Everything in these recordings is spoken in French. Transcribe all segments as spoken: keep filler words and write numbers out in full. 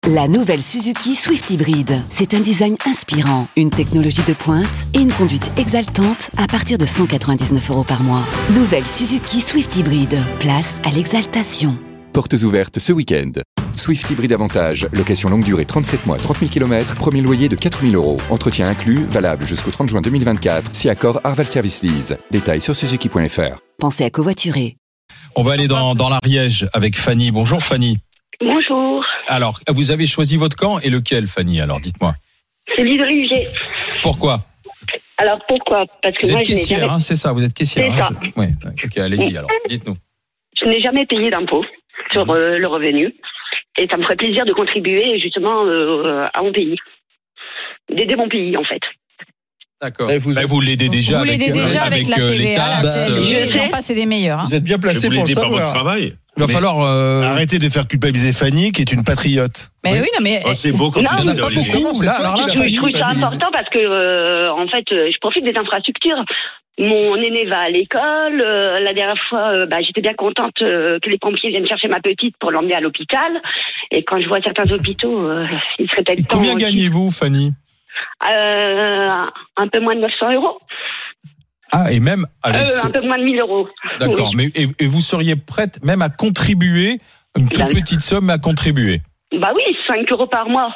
La nouvelle Suzuki Swift Hybrid. C'est un design inspirant, une technologie de pointe et une conduite exaltante à partir de cent quatre-vingt-dix-neuf euros par mois. Nouvelle Suzuki Swift Hybrid. Place à l'exaltation. Portes ouvertes ce week-end. Swift Hybrid Avantage, location longue durée trente-sept mois, trente mille kilomètres, premier loyer de quatre mille euros. Entretien inclus, valable jusqu'au trente juin deux mille vingt-quatre, si accord Arval Service Lease. Détails sur suzuki point f r. Pensez à covoiturer. On va aller dans, dans l'Ariège avec Fanny. Bonjour Fanny. Bonjour. Alors, vous avez choisi votre camp et lequel, Fanny? Alors, dites-moi. Celui de Rivier. Pourquoi? Alors, pourquoi? Parce que Vous moi, êtes je n'ai caissière, jamais... hein, c'est ça, vous êtes caissière. C'est Hein, ça. je... ouais, ok, allez-y alors, dites-nous. Je n'ai jamais payé d'impôt sur euh, le revenu. Et ça me ferait plaisir de contribuer justement euh, à mon pays. D'aider mon pays, en fait. D'accord. Eh, vous- Bah, vous l'aidez déjà Vous avec, l'aidez déjà euh, avec, la euh, T V les A, la taxes, C S G, euh, j'en passe, c'est des meilleurs. Hein. Vous êtes bien placé Vous pour le l'aidez par votre savoir. travail. Il va Mais falloir... euh, Arrêtez de faire culpabiliser Fanny, qui est une patriote. Mais oui, non, mais Oh, c'est beau quand Non, tu mais dis pas ça, beaucoup. Olivier. C'est Là, toi alors qui là, l'as Je fait trouve ça culpabiliser. important parce que, euh, en fait, euh, je profite des infrastructures. Mon aîné va à l'école. euh, la dernière fois, euh, bah, j'étais bien contente euh, que les pompiers viennent chercher ma petite pour l'emmener à l'hôpital. Et quand je vois certains hôpitaux, euh, il serait peut-être et temps combien aussi. gagnez-vous, Fanny? euh, Un peu moins de neuf cents euros. Ah, et même avec... Euh, ce- un peu moins de mille euros. D'accord, Oui. mais et, et vous seriez prête même à contribuer, une toute Bien. petite somme à contribuer? Bah oui, cinq euros par mois.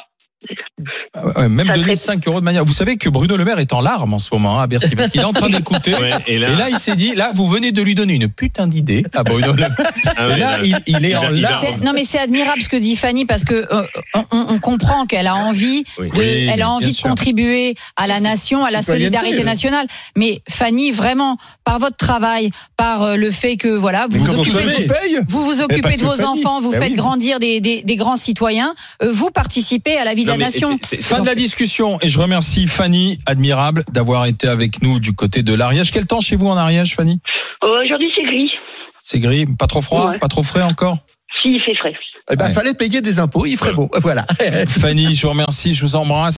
Ouais, même Ça donner serait- cinq euros de manière. Vous savez que Bruno Le Maire est en larmes en ce moment hein, à Bercy parce qu'il est en train d'écouter. Ouais, et là, Et là, il s'est dit, là, vous venez de lui donner une putain d'idée à Bruno Le Maire. ah Et ouais, là, là, il, il est il a- en il a- larmes. C'est- non mais c'est admirable ce que dit Fanny parce que euh, on, on comprend qu'elle a envie Oui. de, Oui, elle a bien envie de sûr. contribuer à la nation, à la Citoyenneté, solidarité oui. nationale. Mais Fanny, vraiment, par votre travail, par euh, le fait que voilà, vous Mais vous quand on occupez, se de- paye, vous vous pas occupez de que vos Fanny. enfants, vous Ben faites oui. grandir des, des, des grands citoyens, euh, vous participez à la vie de Non, la mais nation. c'est- c'est- Fin de la discussion et je remercie Fanny, admirable d'avoir été avec nous du côté de l'Ariège. Quel temps chez vous en Ariège, Fanny? Euh, Aujourd'hui, c'est gris. C'est gris, pas trop froid, Ouais. pas trop frais encore? Si, il fait frais. eh ben, Ouais. fallait payer des impôts, il ferait beau. Voilà. Fanny, je vous remercie, je vous embrasse.